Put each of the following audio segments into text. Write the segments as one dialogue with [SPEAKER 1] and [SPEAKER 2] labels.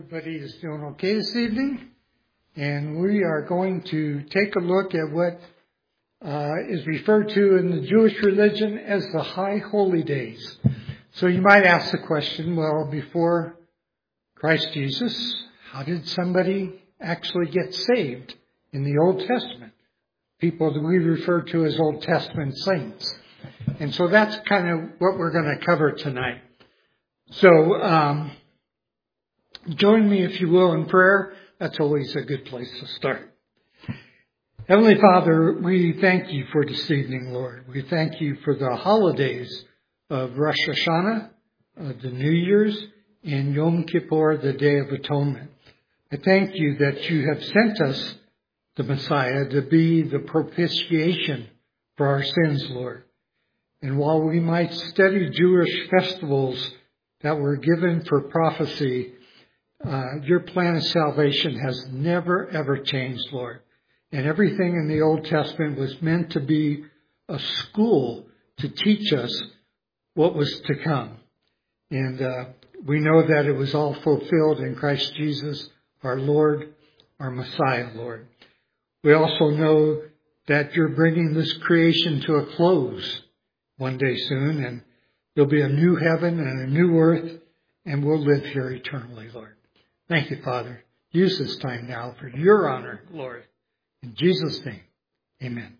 [SPEAKER 1] Everybody is doing okay this evening, and we are going to take a look at what is referred to in the Jewish religion as the High Holy Days. So you might ask the question, well, before Christ Jesus, how did somebody actually get saved in the Old Testament? People that we refer to as Old Testament saints. And so that's kind of what we're going to cover tonight. So, join me, if you will, in prayer. That's always a good place to start. Heavenly Father, we thank you for this evening, Lord. We thank you for the holidays of Rosh Hashanah, the New Year's, and Yom Kippur, the Day of Atonement. I thank you that you have sent us the Messiah to be the propitiation for our sins, Lord. And while we might study Jewish festivals that were given for prophecy, your plan of salvation has never, ever changed, Lord. And everything in the Old Testament was meant to be a school to teach us what was to come. And we know that it was all fulfilled in Christ Jesus, our Lord, our Messiah, Lord. We also know that you're bringing this creation to a close one day soon, and there'll be a new heaven and a new earth, and we'll live here eternally, Lord. Thank you, Father. Use this time now for your honor, Lord. In Jesus' name, amen.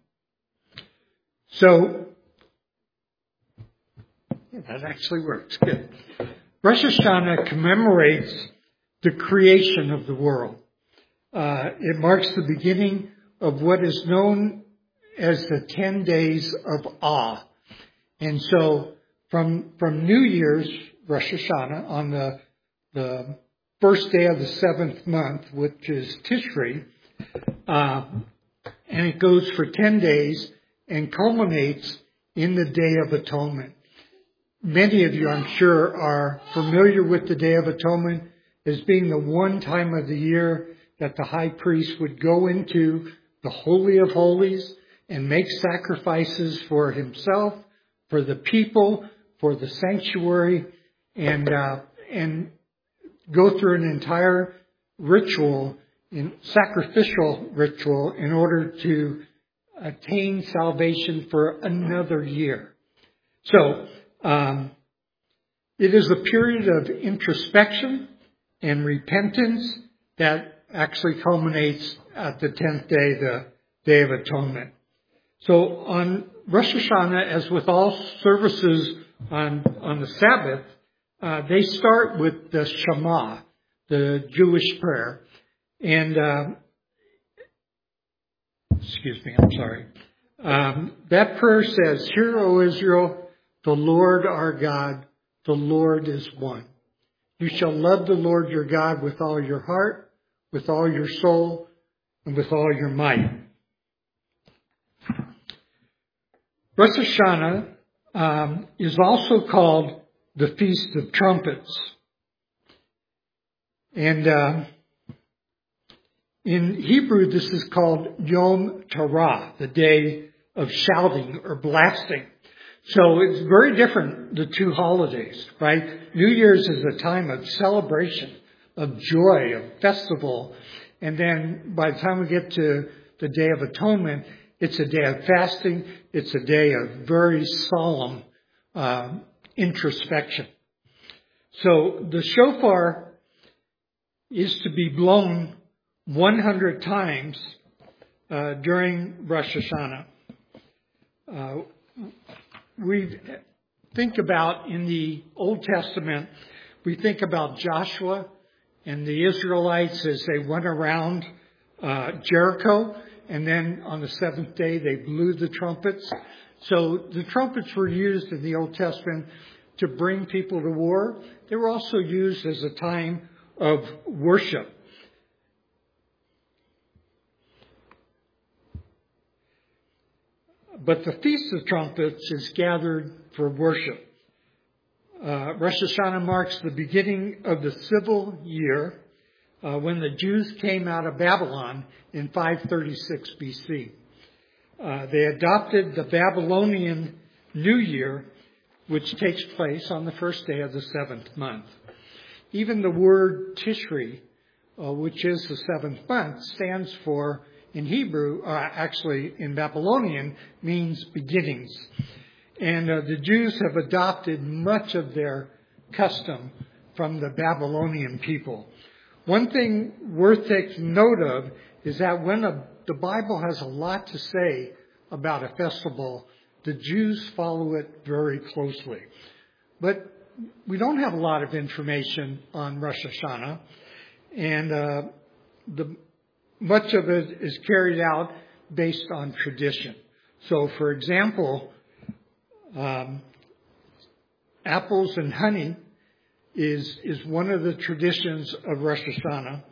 [SPEAKER 1] So, that actually works. Good. Rosh Hashanah commemorates the creation of the world. It marks the beginning of what is known as the 10 days of awe. And so, from New Year's, Rosh Hashanah, on the first day of the 7th month, which is Tishrei, and it goes for 10 days and culminates in the Day of Atonement. Many of you, I'm sure, are familiar with the Day of Atonement as being the one time of the year that the high priest would go into the Holy of Holies and make sacrifices for himself, for the people, for the sanctuary, and go through an entire ritual, sacrificial ritual, in order to attain salvation for another year. So, it is a period of introspection and repentance that actually culminates at the 10th day, the Day of Atonement. So on Rosh Hashanah, as with all services on the Sabbath, they start with the Shema, the Jewish prayer. And, that prayer says, "Hear, O Israel, the Lord our God, the Lord is one. You shall love the Lord your God with all your heart, with all your soul, and with all your might." Rosh Hashanah is also called the Feast of Trumpets. And in Hebrew, this is called Yom Teruah, the day of shouting or blasting. So it's very different, the two holidays, right? New Year's is a time of celebration, of joy, of festival. And then by the time we get to the Day of Atonement, it's a day of fasting. It's a day of very solemn introspection. So the shofar is to be blown 100 times during Rosh Hashanah. We think about in the Old Testament, we think about Joshua and the Israelites as they went around Jericho, and then on the 7th day they blew the trumpets. So the trumpets were used in the Old Testament to bring people to war. They were also used as a time of worship. But the Feast of Trumpets is gathered for worship. Rosh Hashanah marks the beginning of the civil year when the Jews came out of Babylon in 536 BC. They adopted the Babylonian New Year, which takes place on the first day of the 7th month. even the word Tishri, which is the seventh month, stands for, in Hebrew, actually in Babylonian, means beginnings. And the Jews have adopted much of their custom from the Babylonian people. One thing worth taking note of is that when the Bible has a lot to say about a festival, the Jews follow it very closely. But we don't have a lot of information on Rosh Hashanah, and much of it is carried out based on tradition. So, for example, apples and honey is one of the traditions of Rosh Hashanah.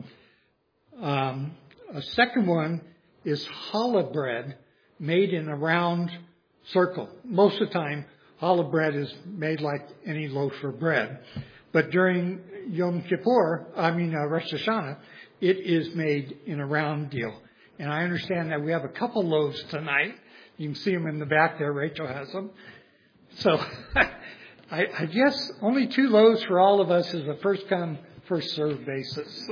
[SPEAKER 1] A second one is challah bread made in a round circle. Most of the time, challah bread is made like any loaf of bread. But during Yom Kippur, Rosh Hashanah, it is made in a round deal. And I understand that we have a couple loaves tonight. You can see them in the back there. Rachel has them. So I guess only 2 loaves for all of us is a first come, first served basis.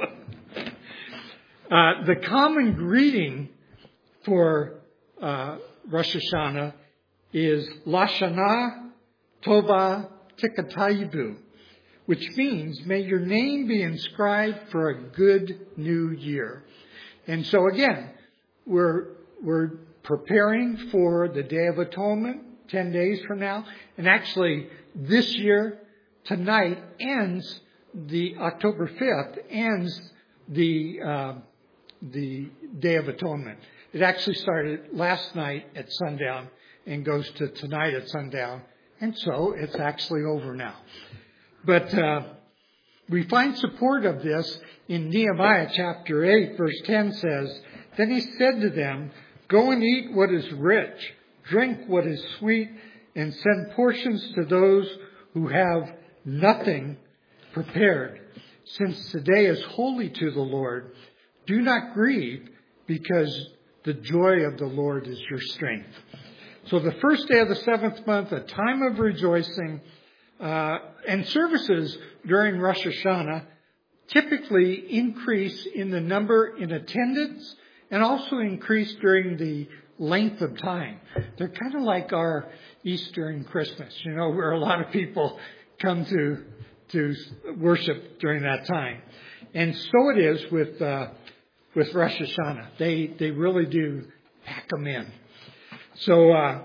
[SPEAKER 1] The common greeting for Rosh Hashanah is Lashana Tova Tikatayibu, which means may your name be inscribed for a good new year. And so again, we're preparing for the Day of Atonement 10 days from now. And actually this year, tonight ends the October 5th, ends the Day of Atonement. It actually started last night at sundown and goes to tonight at sundown. And so it's actually over now. But we find support of this in Nehemiah chapter 8, verse 10 says, Then he said to them, Go and eat what is rich, drink what is sweet, and send portions to those who have nothing prepared. Since today is holy to the Lord, do not grieve, because the joy of the Lord is your strength. So the first day of the 7th month, a time of rejoicing, and services during Rosh Hashanah typically increase in the number in attendance and also increase during the length of time. They're kind of like our Easter and Christmas, where a lot of people come to worship during that time. And so it is with Rosh Hashanah. They really do pack them in. So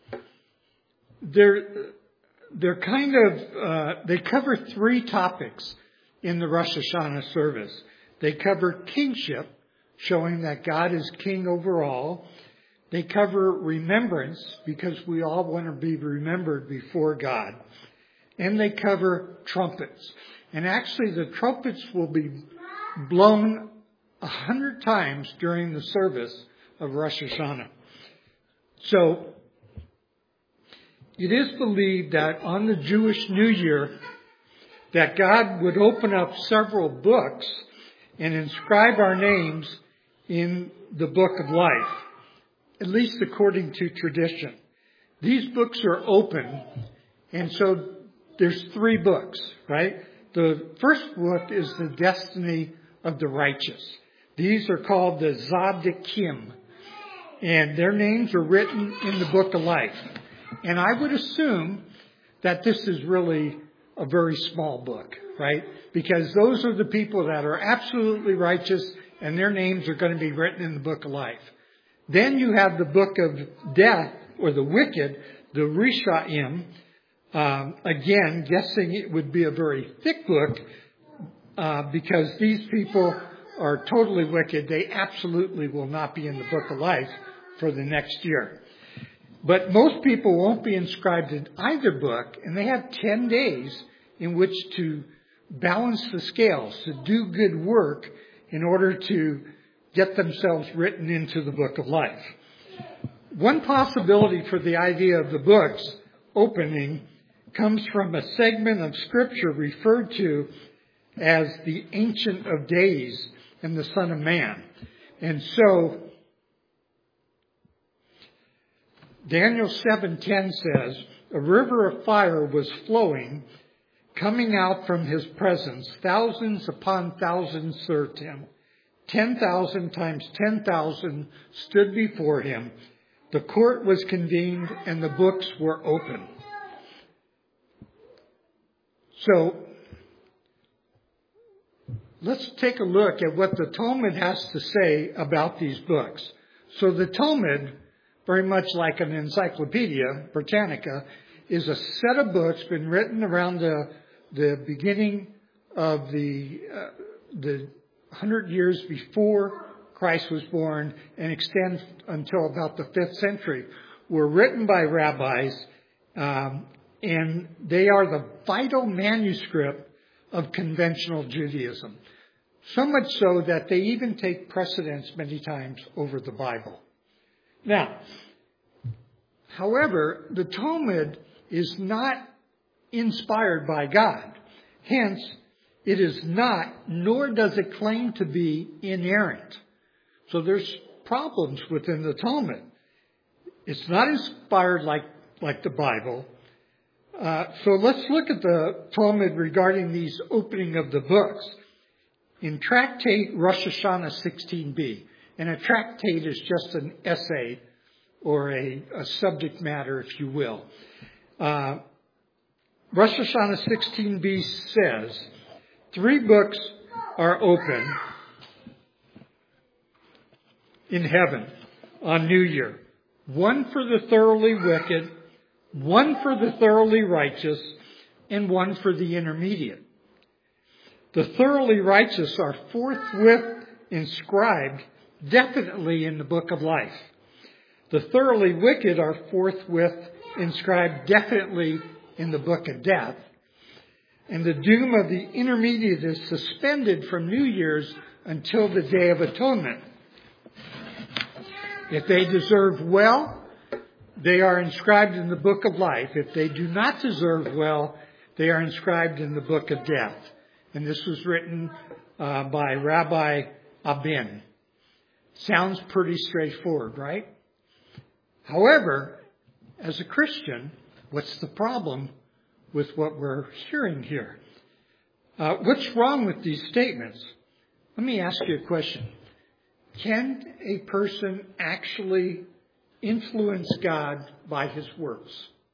[SPEAKER 1] they're kind of they cover 3 topics in the Rosh Hashanah service. They cover kingship, showing that God is king over all. They cover remembrance, because we all want to be remembered before God. And they cover trumpets. And actually the trumpets will be blown 100 times during the service of Rosh Hashanah. So it is believed that on the Jewish New Year, that God would open up several books and inscribe our names in the book of life, at least according to tradition. These books are open, and so there's 3 books, right? The first book is the destiny of the righteous. These are called the Tzaddikim, and their names are written in the book of life. And I would assume that this is really a very small book, right? Because those are the people that are absolutely righteous, and their names are going to be written in the book of life. Then you have the book of death, or the wicked, the Rishaim. Again, guessing it would be a very thick book, because these people are totally wicked. They absolutely will not be in the book of life for the next year. But most people won't be inscribed in either book, and they have 10 days in which to balance the scales, to do good work in order to get themselves written into the book of life. One possibility for the idea of the books opening comes from a segment of Scripture referred to as the Ancient of Days and the Son of Man. And so Daniel 7:10 says, a river of fire was flowing, Coming out from his presence, thousands upon thousands served him. 10,000 times 10,000 stood before him. The court was convened and the books were open. So, let's take a look at what the Talmud has to say about these books. So the Talmud, very much like an Encyclopedia Britannica, is a set of books been written around the beginning of the 100 years before Christ was born and extend until about the 5th century. Were written by rabbis, and they are the vital manuscript of conventional Judaism. So much so that they even take precedence many times over the Bible. Now, however, the Talmud is not inspired by God. Hence, it is not, nor does it claim to be, inerrant. So there's problems within the Talmud. It's not inspired like the Bible. So let's look at the Talmud regarding these opening of the books. In Tractate Rosh Hashanah 16b, and a tractate is just an essay or a subject matter, if you will. Rosh Hashanah 16b says, 3 books are open in heaven on New Year. One for the thoroughly wicked, one for the thoroughly righteous, and one for the intermediate. The thoroughly righteous are forthwith inscribed definitely in the book of life. The thoroughly wicked are forthwith inscribed definitely in the book of death. And the doom of the intermediate is suspended from New Year's until the Day of Atonement. If they deserve well, they are inscribed in the book of life. If they do not deserve well, they are inscribed in the book of death. And this was written by Rabbi Abin. Sounds pretty straightforward, right? However, as a Christian, what's the problem with what we're hearing here? What's wrong with these statements? Let me ask you a question. Can a person actually influence God by his words?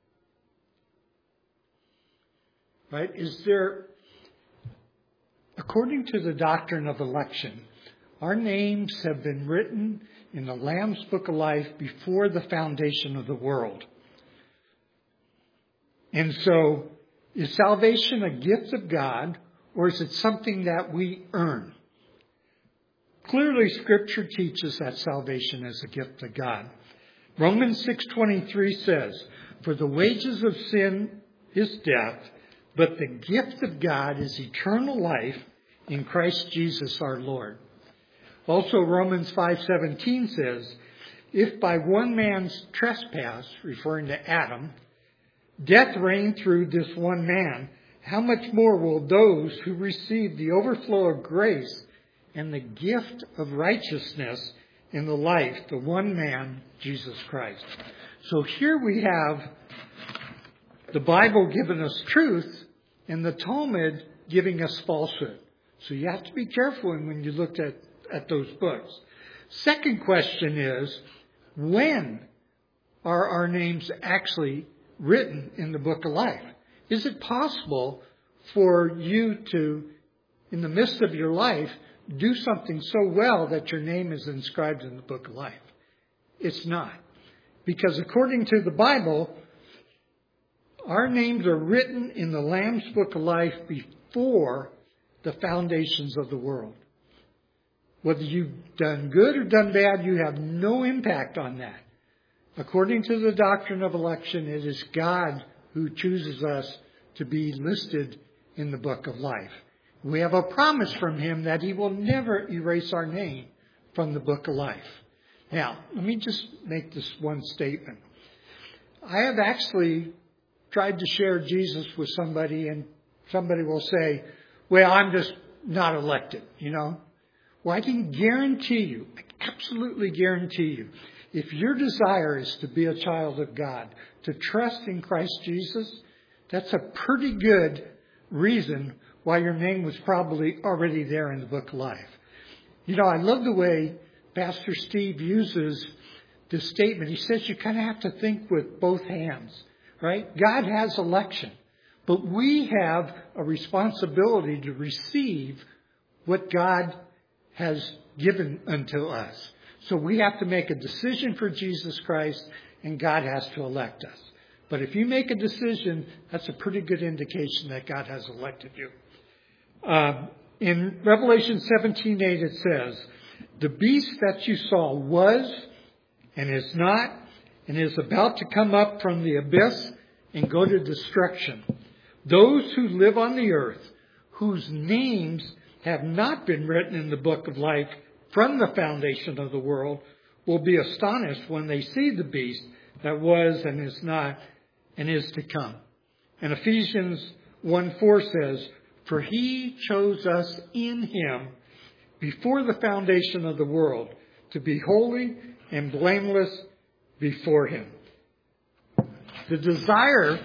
[SPEAKER 1] Right? According to the doctrine of election, our names have been written in the Lamb's Book of Life before the foundation of the world. And so, is salvation a gift of God, or is it something that we earn? Clearly, Scripture teaches that salvation is a gift of God. Romans 6:23 says, "For the wages of sin is death, but the gift of God is eternal life in Christ Jesus our Lord." Also, Romans 5:17 says, "If by one man's trespass," referring to Adam, "death reigned through this one man, how much more will those who receive the overflow of grace and the gift of righteousness in the life, the one man, Jesus Christ." So here we have the Bible giving us truth and the Talmud giving us falsehood. So you have to be careful when you look at those books. Second question is, when are our names actually written in the book of life? Is it possible for you to, in the midst of your life, do something so well that your name is inscribed in the book of life? It's not. Because according to the Bible, our names are written in the Lamb's Book of Life before the foundations of the world. Whether you've done good or done bad, you have no impact on that. According to the doctrine of election, it is God who chooses us to be listed in the book of life. We have a promise from him that he will never erase our name from the book of life. Now, let me just make this one statement. I have actually tried to share Jesus with somebody, and somebody will say, "Well, I'm just not elected, Well, I can guarantee you, I absolutely guarantee you, if your desire is to be a child of God, to trust in Christ Jesus, that's a pretty good reason why your name was probably already there in the book of life. You know, I love the way Pastor Steve uses this statement. He says you kind of have to think with both hands, right? God has election, but we have a responsibility to receive what God has given unto us. So we have to make a decision for Jesus Christ, and God has to elect us. But if you make a decision, that's a pretty good indication that God has elected you. In Revelation 17:8 it says, "The beast that you saw was and is not and is about to come up from the abyss and go to destruction. Those who live on the earth, whose names have not been written in the book of life from the foundation of the world, will be astonished when they see the beast that was and is not and is to come." And Ephesians 1:4 says, "For he chose us in him before the foundation of the world to be holy and blameless before him." The desire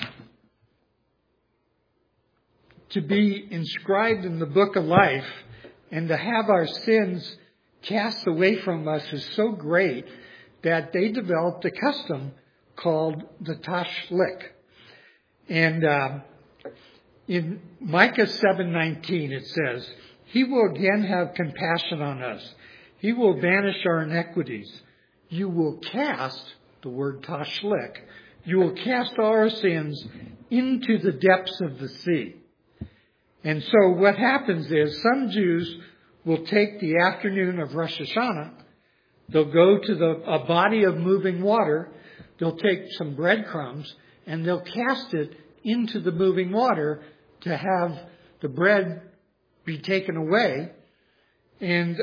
[SPEAKER 1] to be inscribed in the book of life and to have our sins cast away from us is so great that they developed a custom called the tashlich. And in Micah 7:19 it says, "He will again have compassion on us. He will banish our iniquities. You will cast," the word tashlich, "you will cast all our sins into the depths of the sea." And so what happens is some Jews will take the afternoon of Rosh Hashanah. They'll go to a body of moving water. They'll take some breadcrumbs and they'll cast it into the moving water to have the bread be taken away. And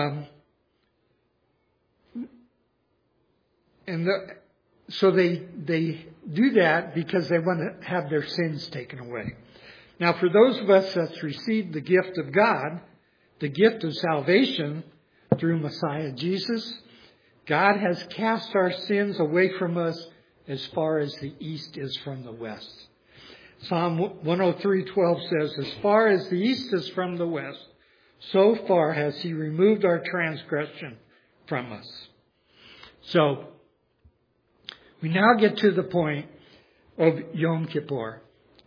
[SPEAKER 1] so they do that because they want to have their sins taken away. Now, for those of us that's received the gift of God, the gift of salvation through Messiah Jesus, God has cast our sins away from us as far as the east is from the west. Psalm 103:12 says, "As far as the east is from the west, so far has he removed our transgression from us." So, we now get to the point of Yom Kippur.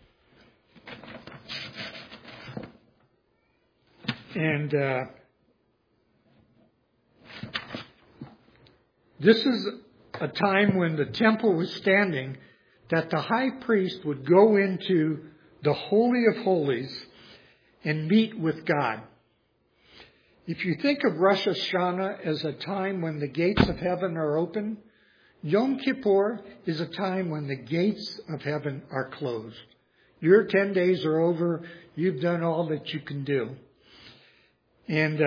[SPEAKER 1] And this is a time when the temple was standing, that the high priest would go into the Holy of Holies and meet with God. If you think of Rosh Hashanah as a time when the gates of heaven are open, Yom Kippur is a time when the gates of heaven are closed. Your 10 days are over. You've done all that you can do. And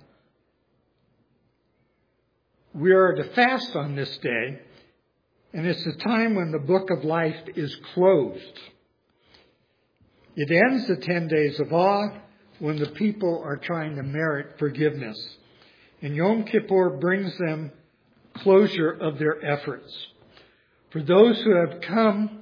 [SPEAKER 1] we are to fast on this day, and it's the time when the book of life is closed. It ends the 10 days of awe when the people are trying to merit forgiveness. And Yom Kippur brings them closure of their efforts. For those who have come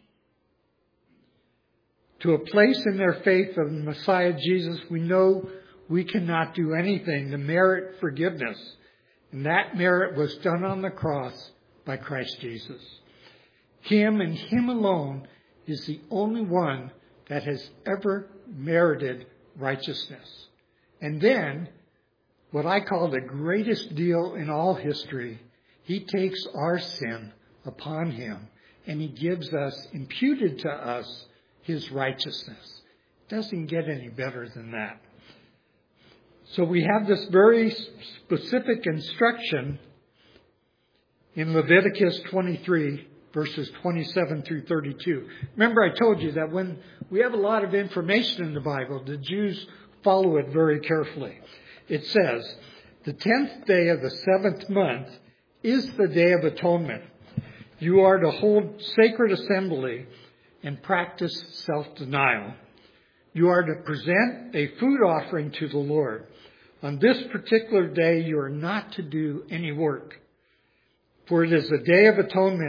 [SPEAKER 1] to a place in their faith of Messiah Jesus, we know we cannot do anything to merit forgiveness. And that merit was done on the cross by Christ Jesus. Him and Him alone is the only one that has ever merited righteousness. And then, what I call the greatest deal in all history, He takes our sin upon Him and He gives us, imputed to us, His righteousness. It doesn't get any better than that. So we have this very specific instruction in Leviticus 23, verses 27 through 32. Remember, I told you that when we have a lot of information in the Bible, the Jews follow it very carefully. It says, "The 10th day of the 7th month is the Day of Atonement. You are to hold sacred assembly and practice self-denial. You are to present a food offering to the Lord. On this particular day, you are not to do any work. For it is the Day of Atonement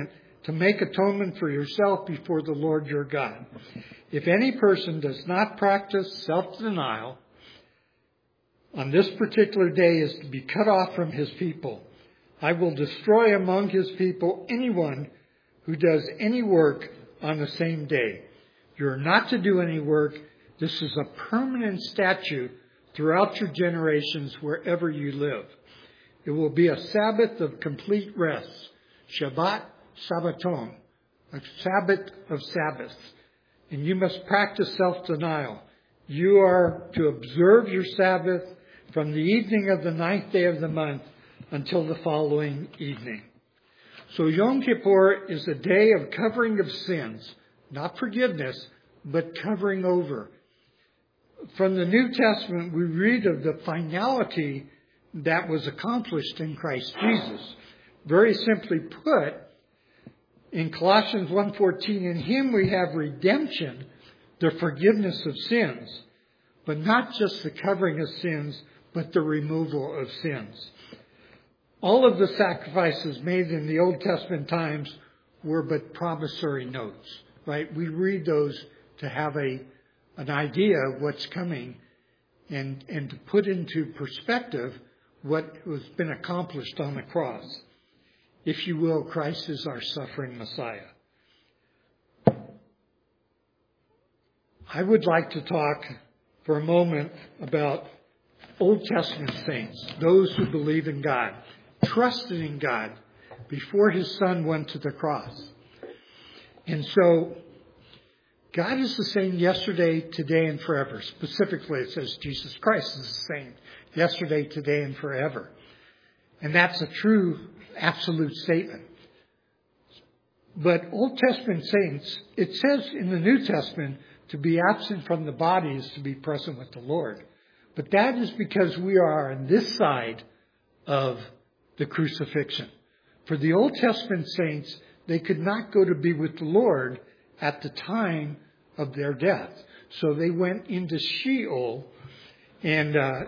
[SPEAKER 1] to make atonement for yourself before the Lord your God. If any person does not practice self-denial on this particular day is to be cut off from his people. I will destroy among his people anyone who does any work on the same day. You're not to do any work. This is a permanent statute throughout your generations wherever you live. It will be a Sabbath of complete rest. Shabbat, Sabbaton, a Sabbath of Sabbaths. And you must practice self-denial. You are to observe your Sabbath from the evening of the 9th day of the month until the following evening. So Yom Kippur is a day of covering of sins, not forgiveness, but covering over. From the New Testament, we read of the finality that was accomplished in Christ Jesus. Very simply put, in Colossians 1:14, in him we have redemption, the forgiveness of sins, but not just the covering of sins, but the removal of sins. All of the sacrifices made in the Old Testament times were but promissory notes, right? We read those to have an idea of what's coming and to put into perspective what has been accomplished on the cross. If you will, Christ is our suffering Messiah. I would like to talk for a moment about Old Testament saints, those who believe in God, trusted in God before his son went to the cross. And so God is the same yesterday, today, and forever. Specifically, it says Jesus Christ is the same yesterday, today, and forever. And that's a true, absolute statement. But Old Testament saints, it says in the New Testament, to be absent from the body is to be present with the Lord. But that is because we are on this side of the crucifixion. For the Old Testament saints, they could not go to be with the Lord at the time of their death. So they went into Sheol, and a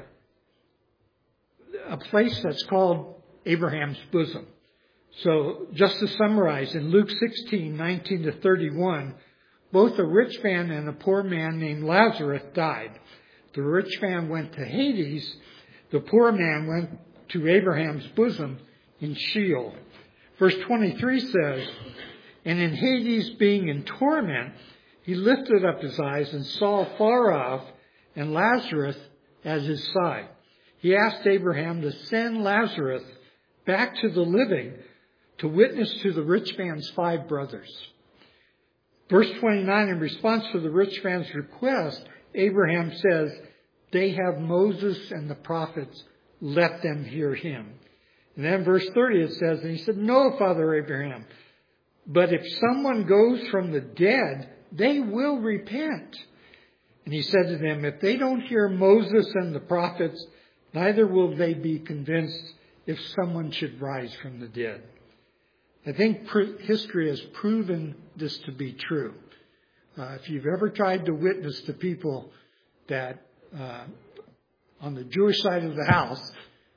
[SPEAKER 1] place that's called Abraham's bosom. So just to summarize, in Luke 16:19-31, both a rich man and a poor man named Lazarus died. The rich man went to Hades. The poor man went to Abraham's bosom in Sheol. Verse 23 says, and in Hades, being in torment, he lifted up his eyes and saw far off and Lazarus at his side. He asked Abraham to send Lazarus back to the living to witness to the rich man's 5 brothers. Verse 29, in response to the rich man's request, Abraham says, they have Moses and the prophets, let them hear him. And then verse 30 it says, and he said, no, Father Abraham, but if someone goes from the dead, they will repent. And he said to them, if they don't hear Moses and the prophets, neither will they be convinced if someone should rise from the dead. I think history has proven this to be true. If you've ever tried to witness to people that on the Jewish side of the house,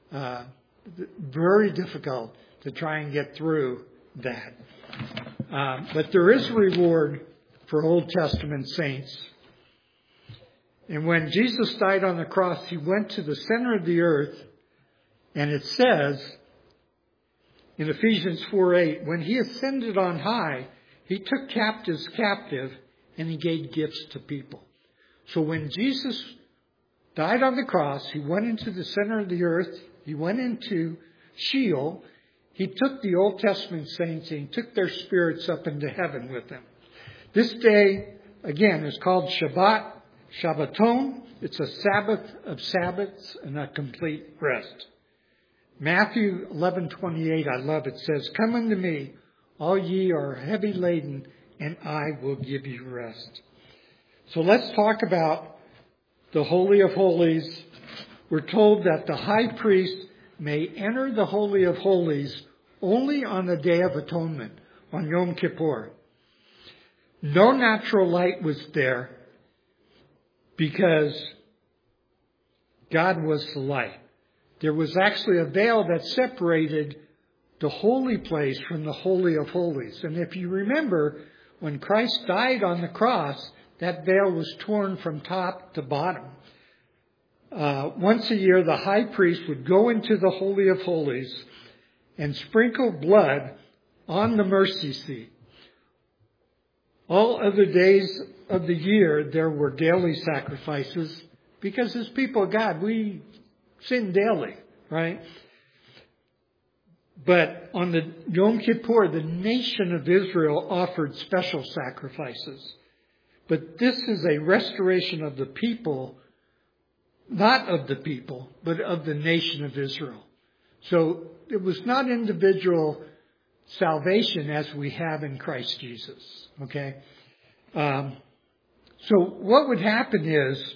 [SPEAKER 1] very difficult to try and get through that. But there is a reward for Old Testament saints. And when Jesus died on the cross, he went to the center of the earth, and it says in Ephesians 4:8, when he ascended on high, he took captives captive, and he gave gifts to people. So when Jesus died on the cross, he went into the center of the earth, he went into Sheol, he took the Old Testament saints and he took their spirits up into heaven with them. This day, again, is called Shabbat, Shabbaton. It's a Sabbath of Sabbaths and a complete rest. Matthew 11:28, I love it, says, come unto me, all ye are heavy laden, and I will give you rest. So let's talk about the Holy of Holies. We're told that the high priest may enter the Holy of Holies only on the Day of Atonement, on Yom Kippur. No natural light was there because God was the light. There was actually a veil that separated the holy place from the Holy of Holies. And if you remember, when Christ died on the cross, that veil was torn from top to bottom. Once a year, the high priest would go into the Holy of Holies and sprinkle blood on the mercy seat. All other days of the year, there were daily sacrifices because as people of God, we sin daily, right? But on the Yom Kippur, the nation of Israel offered special sacrifices. But this is a restoration of the people, not of the people, but of the nation of Israel. So it was not individual salvation as we have in Christ Jesus. Okay? So what would happen is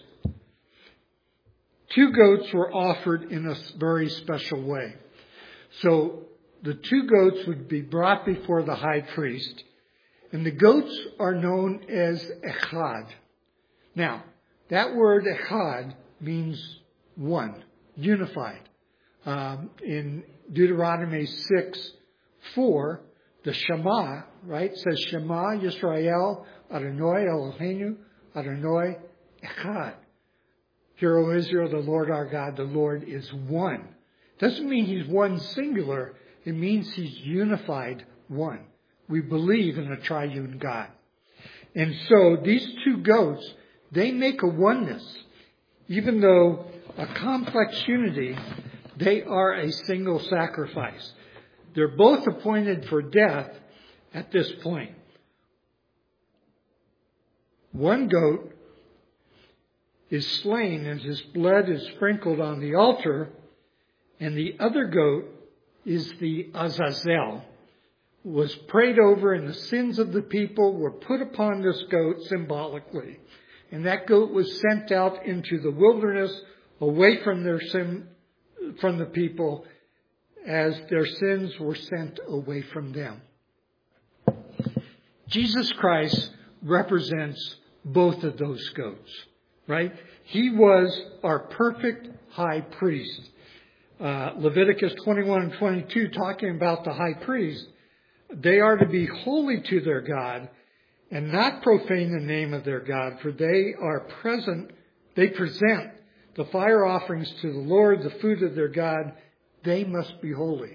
[SPEAKER 1] 2 goats were offered in a very special way. So the 2 goats would be brought before the high priest, and the goats are known as echad. Now, that word echad means one, unified. In Deuteronomy 6:4, the Shema, right, says Shema Yisrael Adonai Eloheinu Adonai Echad. Hear, O Israel, the Lord our God, the Lord is one. Doesn't mean he's one singular. It means he's unified one. We believe in a triune God. And so these 2 goats, they make a oneness. Even though a complex unity, they are a single sacrifice. They're both appointed for death at this point. One goat is slain and his blood is sprinkled on the altar, and the other goat is the Azazel, was prayed over, and the sins of the people were put upon this goat symbolically. And that goat was sent out into the wilderness away from their sin, from the people, as their sins were sent away from them. Jesus Christ represents both of those goats, right? He was our perfect high priest. Leviticus 21 and 22, talking about the high priest, they are to be holy to their God and not profane the name of their God, for they present the fire offerings to the Lord, the food of their God. They must be holy.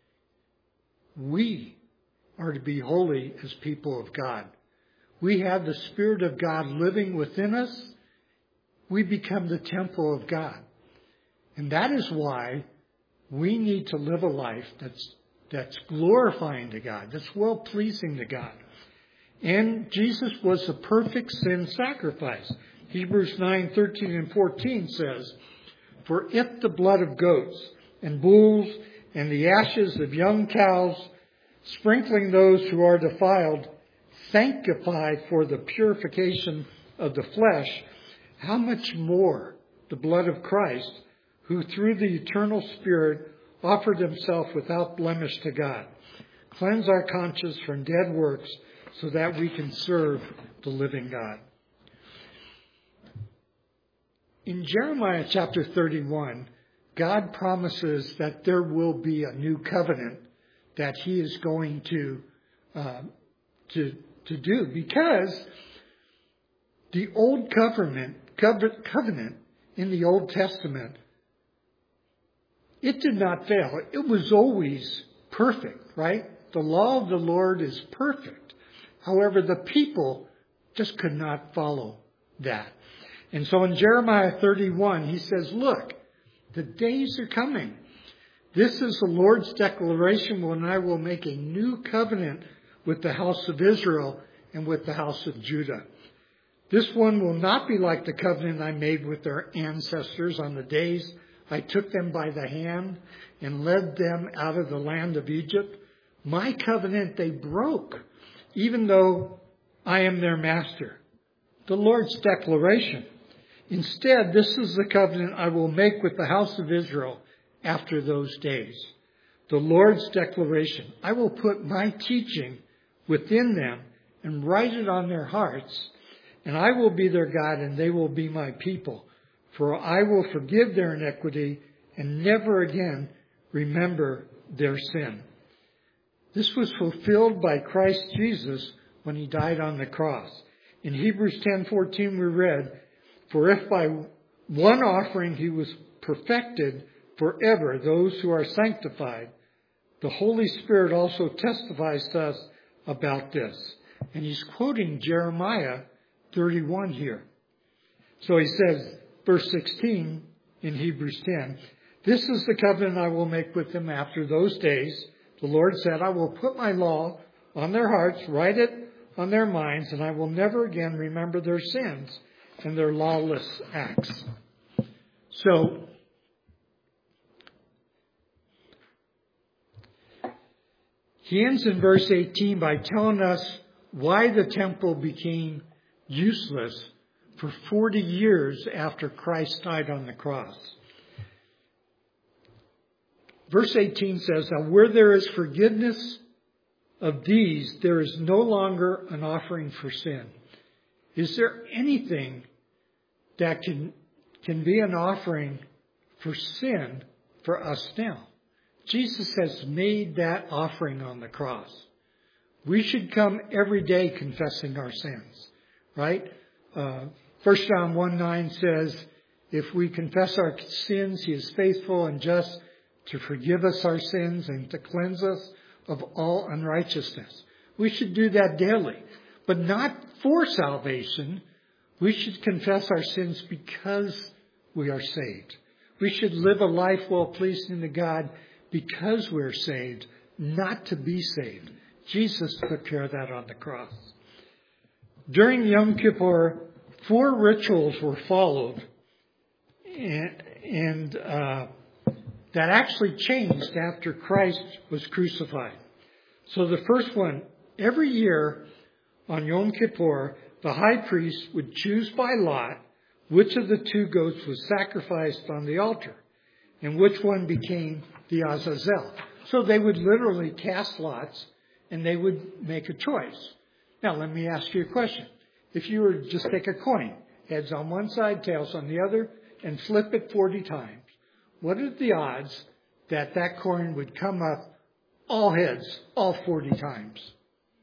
[SPEAKER 1] We are to be holy as people of God. We have the Spirit of God living within us. We become the temple of God. And that is why we need to live a life that's glorifying to God, that's well-pleasing to God. And Jesus was the perfect sin sacrifice. Hebrews 9:13 and 14 says, "For if the blood of goats and bulls and the ashes of young cows, sprinkling those who are defiled, sanctify for the purification of the flesh, how much more the blood of Christ, who through the eternal Spirit offered himself without blemish to God, cleanse our conscience from dead works so that we can serve the living God." In Jeremiah chapter 31, God promises that there will be a new covenant that he is going to do, because the old covenant in the Old Testament, it did not fail. It was always perfect, right? The law of the Lord is perfect. However, the people just could not follow that. And so in Jeremiah 31, he says, look, the days are coming. This is the Lord's declaration when I will make a new covenant with the house of Israel and with the house of Judah. This one will not be like the covenant I made with their ancestors on the days I took them by the hand and led them out of the land of Egypt. My covenant they broke, even though I am their master. The Lord's declaration. Instead, this is the covenant I will make with the house of Israel after those days. The Lord's declaration. I will put my teaching within them and write it on their hearts, and I will be their God and they will be my people. For I will forgive their iniquity and never again remember their sin. This was fulfilled by Christ Jesus when he died on the cross. In Hebrews 10:14 we read, "For if by one offering he was perfected forever those who are sanctified, the Holy Spirit also testifies to us about this." And he's quoting Jeremiah 31 here. So he says, verse 16 in Hebrews 10, "This is the covenant I will make with them after those days. The Lord said, I will put my law on their hearts, write it on their minds, and I will never again remember their sins and their lawless acts." So, he ends in verse 18 by telling us why the temple became useless for 40 years after Christ died on the cross. Verse 18 says, "Now where there is forgiveness of these, there is no longer an offering for sin." Is there anything that can be an offering for sin for us now? Jesus has made that offering on the cross. We should come every day confessing our sins, right? 1 John 1:9 says, "If we confess our sins, he is faithful and just to forgive us our sins and to cleanse us of all unrighteousness." We should do that daily, but not for salvation. We should confess our sins because we are saved. We should live a life well-pleasing to God because we're saved, not to be saved. Jesus took care of that on the cross. During Yom Kippur, 4 rituals were followed, and that actually changed after Christ was crucified. So the first one, every year on Yom Kippur, the high priest would choose by lot which of the 2 goats was sacrificed on the altar and which one became the Azazel. So they would literally cast lots and they would make a choice. Now let me ask you a question. If you were to just take a coin, heads on one side, tails on the other, and flip it 40 times, what are the odds that that coin would come up all heads, all 40 times?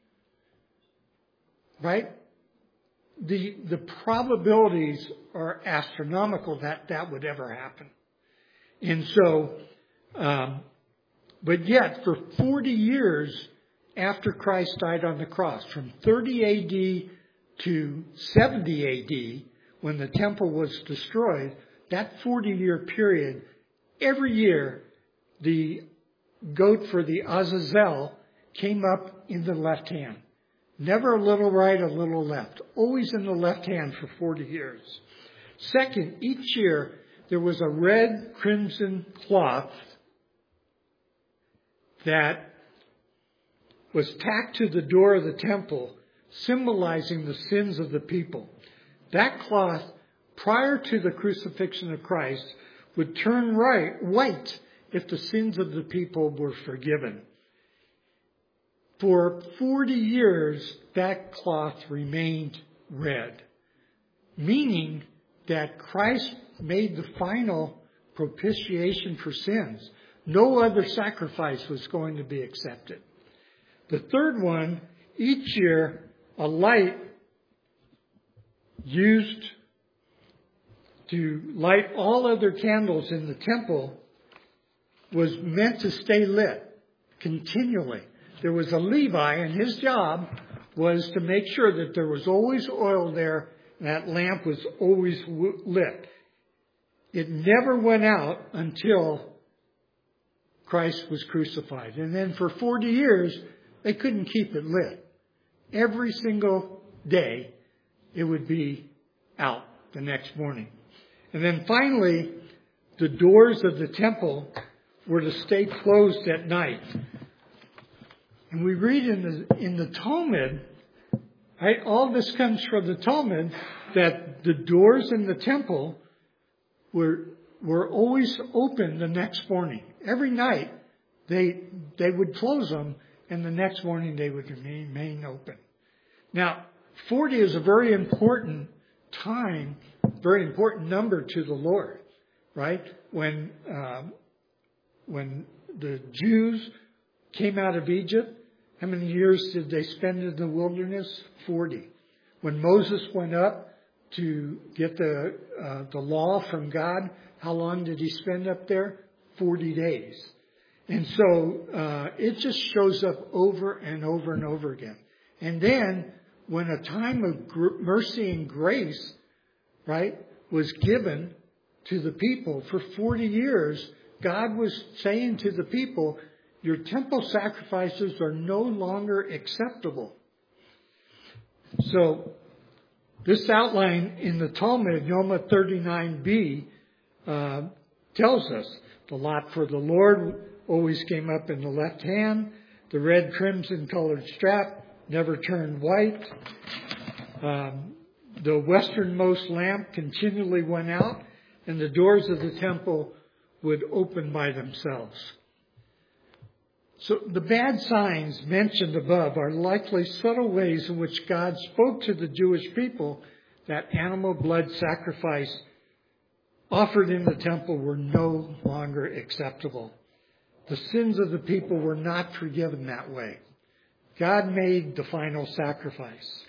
[SPEAKER 1] Right? The probabilities are astronomical that would ever happen. And so, but yet for 40 years after Christ died on the cross, from 30 AD to 70 AD, when the temple was destroyed, that 40-year period, every year the goat for the Azazel came up in the left hand. Never a little right, a little left. Always in the left hand for 40 years. Second, each year there was a red crimson cloth that was tacked to the door of the temple, symbolizing the sins of the people. That cloth, prior to the crucifixion of Christ, would turn white if the sins of the people were forgiven. For 40 years, that cloth remained red, meaning that Christ made the final propitiation for sins. No other sacrifice was going to be accepted. The third one, each year, a light used to light all other candles in the temple was meant to stay lit continually. There was a Levi, and his job was to make sure that there was always oil there and that lamp was always lit. It never went out until Christ was crucified. And then for 40 years, they couldn't keep it lit. Every single day, it would be out the next morning. And then finally, the doors of the temple were to stay closed at night. And we read in the Talmud, right, all this comes from the Talmud, that the doors in the temple were always open the next morning. Every night they would close them, and the next morning they would remain open. Now, 40 is a very important time, very important number to the Lord, right? When the Jews came out of Egypt, How many years did they spend in the wilderness? 40. When Moses went up to get the law from God, how long did he spend up there? 40 days. And so it just shows up over and over and over again. And then when a time of mercy and grace, right, was given to the people for 40 years, God was saying to the people, your temple sacrifices are no longer acceptable. So this outline in the Talmud, Yoma 39b, tells us the lot for the Lord always came up in the left hand. The red crimson colored strap never turned white. The westernmost lamp continually went out, and the doors of the temple would open by themselves. So the bad signs mentioned above are likely subtle ways in which God spoke to the Jewish people that animal blood sacrifice offered in the temple were no longer acceptable. The sins of the people were not forgiven that way. God made the final sacrifice.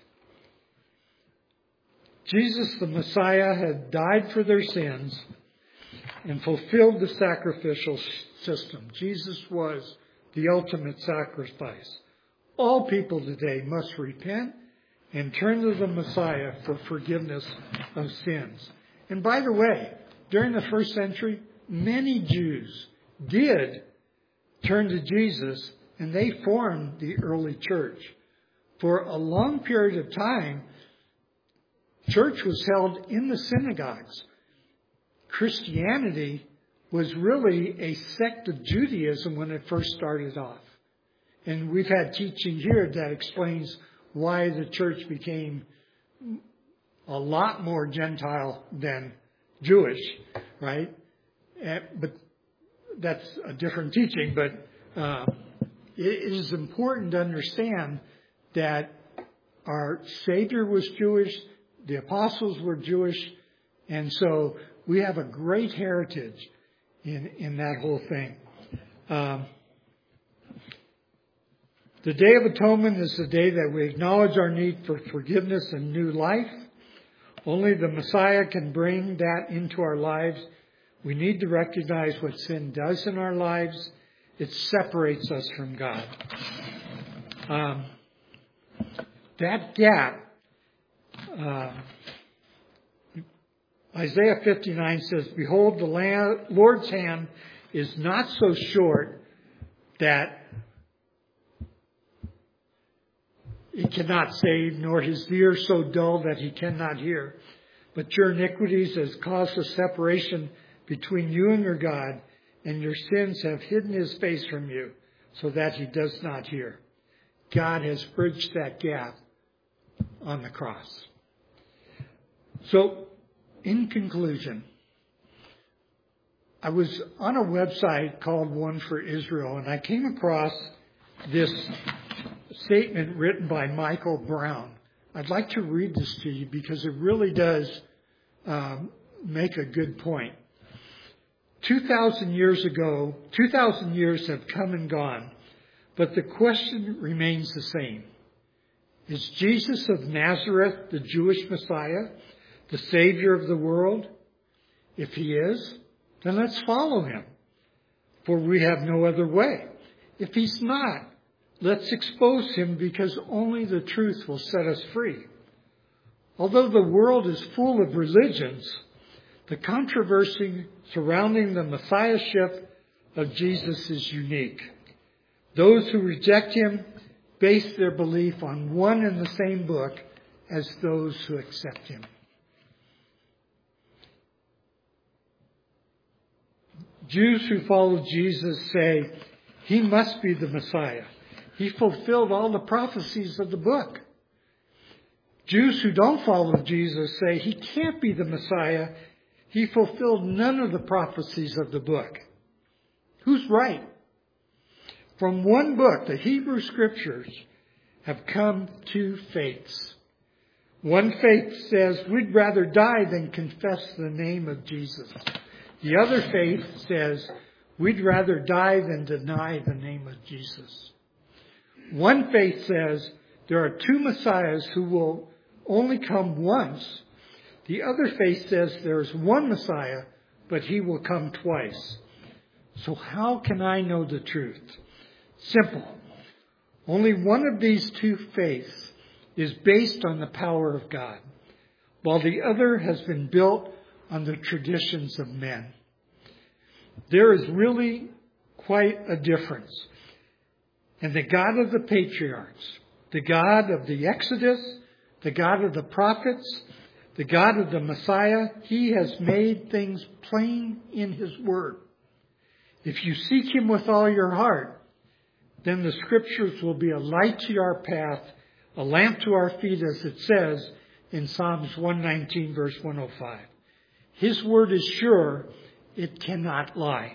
[SPEAKER 1] Jesus, the Messiah, had died for their sins and fulfilled the sacrificial system. Jesus was the ultimate sacrifice. All people today must repent and turn to the Messiah for forgiveness of sins. And by the way, during the first century, many Jews did turn to Jesus, and they formed the early church. For a long period of time, church was held in the synagogues. Christianity was really a sect of Judaism when it first started off. And we've had teaching here that explains why the church became a lot more Gentile than Jewish, right? But that's a different teaching. But it is important to understand that our Savior was Jewish, the apostles were Jewish, and so we have a great heritage in that whole thing. The Day of Atonement is the day that we acknowledge our need for forgiveness and new life. Only the Messiah can bring that into our lives. We need to recognize what sin does in our lives. It separates us from God. That gap, Isaiah 59 says, behold, the Lord's hand is not so short that he cannot save, nor his ear so dull that he cannot hear. But your iniquities has caused a separation between you and your God, and your sins have hidden his face from you, so that he does not hear. God has bridged that gap on the cross. So, in conclusion, I was on a website called One for Israel, and I came across this statement written by Michael Brown. I'd like to read this to you because it really does make a good point. 2,000 years ago, 2,000 years have come and gone, but the question remains the same. Is Jesus of Nazareth the Jewish Messiah, the Savior of the world? If he is, then let's follow him, for we have no other way. If he's not, let's expose him, because only the truth will set us free. Although the world is full of religions, the controversy surrounding the Messiahship of Jesus is unique. Those who reject him base their belief on one and the same book as those who accept him. Jews who follow Jesus say, he must be the Messiah. He fulfilled all the prophecies of the book. Jews who don't follow Jesus say, he can't be the Messiah. He fulfilled none of the prophecies of the book. Who's right? From one book, the Hebrew Scriptures have come two faiths. One faith says, we'd rather die than confess the name of Jesus. The other faith says, we'd rather die than deny the name of Jesus. One faith says there are two Messiahs who will only come once. The other faith says there is one Messiah, but he will come twice. So how can I know the truth? Simple. Only one of these two faiths is based on the power of God, while the other has been built on the traditions of men. There is really quite a difference. And the God of the patriarchs, the God of the Exodus, the God of the prophets, the God of the Messiah, he has made things plain in his word. If you seek him with all your heart, then the scriptures will be a light to our path, a lamp to our feet, as it says in Psalms 119, verse 105. His word is sure, it cannot lie.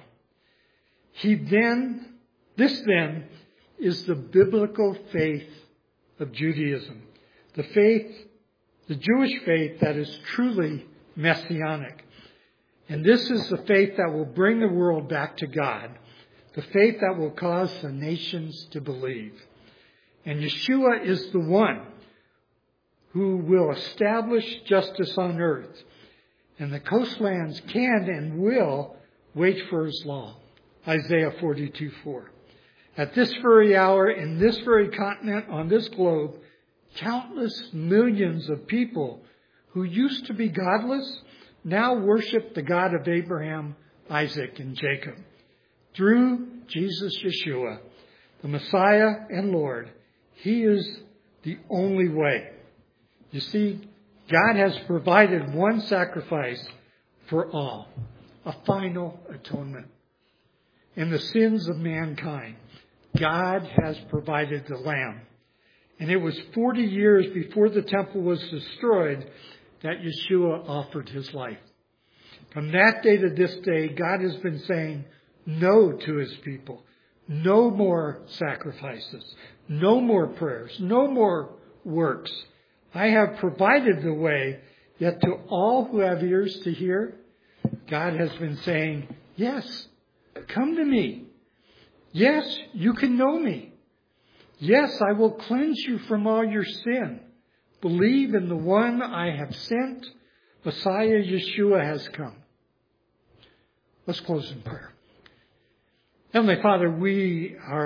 [SPEAKER 1] This then is the biblical faith of Judaism. The Jewish faith that is truly messianic. And this is the faith that will bring the world back to God. The faith that will cause the nations to believe. And Yeshua is the one who will establish justice on earth. And the coastlands can and will wait for his law. Isaiah 42:4. At this very hour, in this very continent, on this globe, countless millions of people who used to be godless now worship the God of Abraham, Isaac, and Jacob. Through Jesus Yeshua, the Messiah and Lord, he is the only way. You see, God has provided one sacrifice for all, a final atonement. In the sins of mankind, God has provided the Lamb. And it was 40 years before the temple was destroyed that Yeshua offered his life. From that day to this day, God has been saying no to his people. No more sacrifices. No more prayers. No more works. I have provided the way, yet to all who have ears to hear, God has been saying, yes, come to me. Yes, you can know me. Yes, I will cleanse you from all your sin. Believe in the one I have sent. Messiah Yeshua has come. Let's close in prayer. Heavenly Father, we are